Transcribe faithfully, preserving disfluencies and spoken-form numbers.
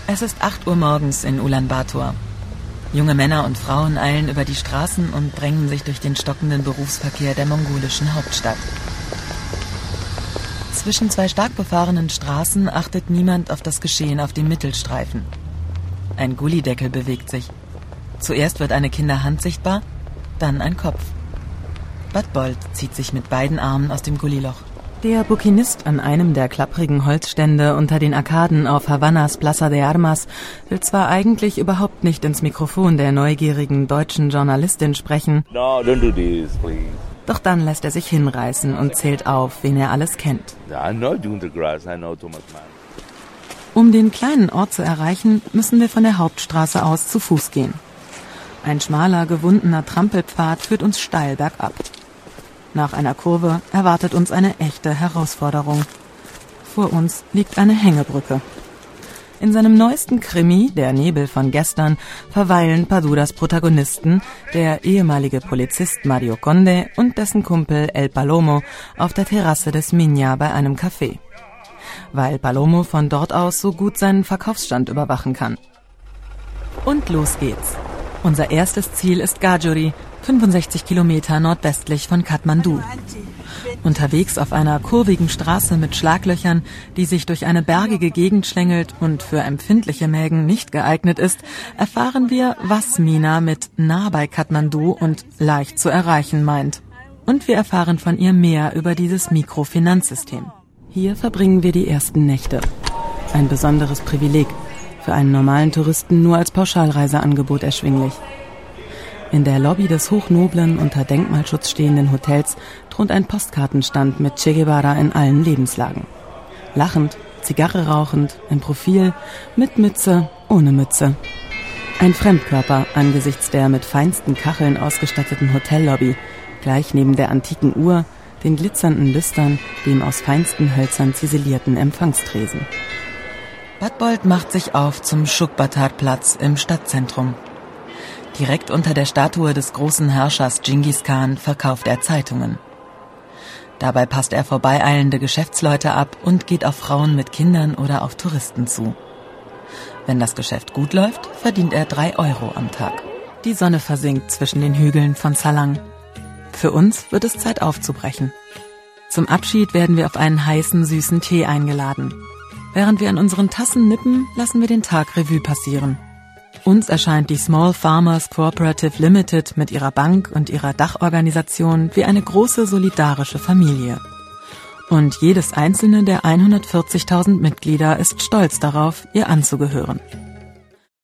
Es ist acht Uhr morgens in Ulaanbaatar. Junge Männer und Frauen eilen über die Straßen und drängen sich durch den stockenden Berufsverkehr der mongolischen Hauptstadt. Zwischen zwei stark befahrenen Straßen achtet niemand auf das Geschehen auf dem Mittelstreifen. Ein Gullideckel bewegt sich. Zuerst wird eine Kinderhand sichtbar, dann ein Kopf. Badbold zieht sich mit beiden Armen aus dem Gulliloch. Der Bukinist an einem der klapprigen Holzstände unter den Arkaden auf Havannas Plaza de Armas will zwar eigentlich überhaupt nicht ins Mikrofon der neugierigen deutschen Journalistin sprechen. No, don't do this, please. Doch dann lässt er sich hinreißen und zählt auf, wen er alles kennt. I'm not doing the grass, I know Thomas Mann. Um den kleinen Ort zu erreichen, müssen wir von der Hauptstraße aus zu Fuß gehen. Ein schmaler, gewundener Trampelpfad führt uns steil bergab. Nach einer Kurve erwartet uns eine echte Herausforderung. Vor uns liegt eine Hängebrücke. In seinem neuesten Krimi, Der Nebel von gestern, verweilen Paduras Protagonisten, der ehemalige Polizist Mario Conde und dessen Kumpel El Palomo, auf der Terrasse des Minya bei einem Café. Weil Palomo von dort aus so gut seinen Verkaufsstand überwachen kann. Und los geht's. Unser erstes Ziel ist Gajuri, fünfundsechzig Kilometer nordwestlich von Kathmandu. Unterwegs auf einer kurvigen Straße mit Schlaglöchern, die sich durch eine bergige Gegend schlängelt und für empfindliche Mägen nicht geeignet ist, erfahren wir, was Mina mit nah bei Kathmandu und leicht zu erreichen meint. Und wir erfahren von ihr mehr über dieses Mikrofinanzsystem. Hier verbringen wir die ersten Nächte. Ein besonderes Privileg. Für einen normalen Touristen nur als Pauschalreiseangebot erschwinglich. In der Lobby des hochnoblen, unter Denkmalschutz stehenden Hotels thront ein Postkartenstand mit Che Guevara in allen Lebenslagen. Lachend, Zigarre rauchend, im Profil, mit Mütze, ohne Mütze. Ein Fremdkörper angesichts der mit feinsten Kacheln ausgestatteten Hotellobby, gleich neben der antiken Uhr, den glitzernden Lüstern, dem aus feinsten Hölzern ziselierten Empfangstresen. Badbold macht sich auf zum Shukbatar-Platz im Stadtzentrum. Direkt unter der Statue des großen Herrschers Dschingis Khan verkauft er Zeitungen. Dabei passt er vorbeieilende Geschäftsleute ab und geht auf Frauen mit Kindern oder auf Touristen zu. Wenn das Geschäft gut läuft, verdient er drei Euro am Tag. Die Sonne versinkt zwischen den Hügeln von Salang. Für uns wird es Zeit aufzubrechen. Zum Abschied werden wir auf einen heißen, süßen Tee eingeladen. Während wir an unseren Tassen nippen, lassen wir den Tag Revue passieren. Uns erscheint die Small Farmers Cooperative Limited mit ihrer Bank und ihrer Dachorganisation wie eine große solidarische Familie. Und jedes einzelne der hundertvierzigtausend Mitglieder ist stolz darauf, ihr anzugehören.